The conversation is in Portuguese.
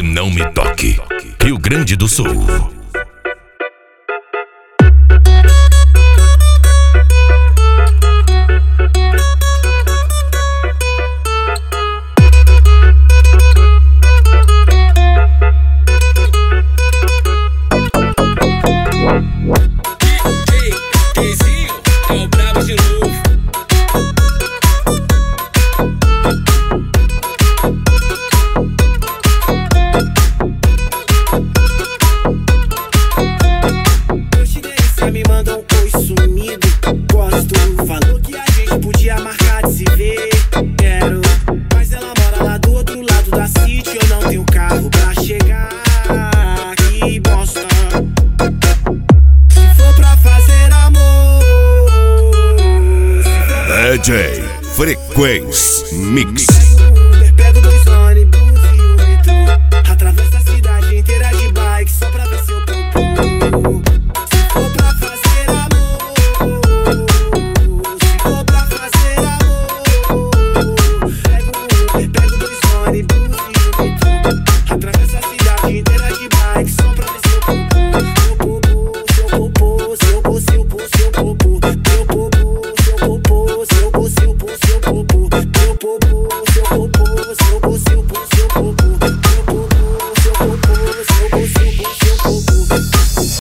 que não me toque. Rio Grande do Sul. Me mandam um oi sumido, gosto. Falou que a gente podia marcar de se ver. Quero, mas ela mora lá do outro lado da city. Eu não tenho carro pra chegar aqui, bosta. Se for pra fazer amor, DJ Frequência Mix.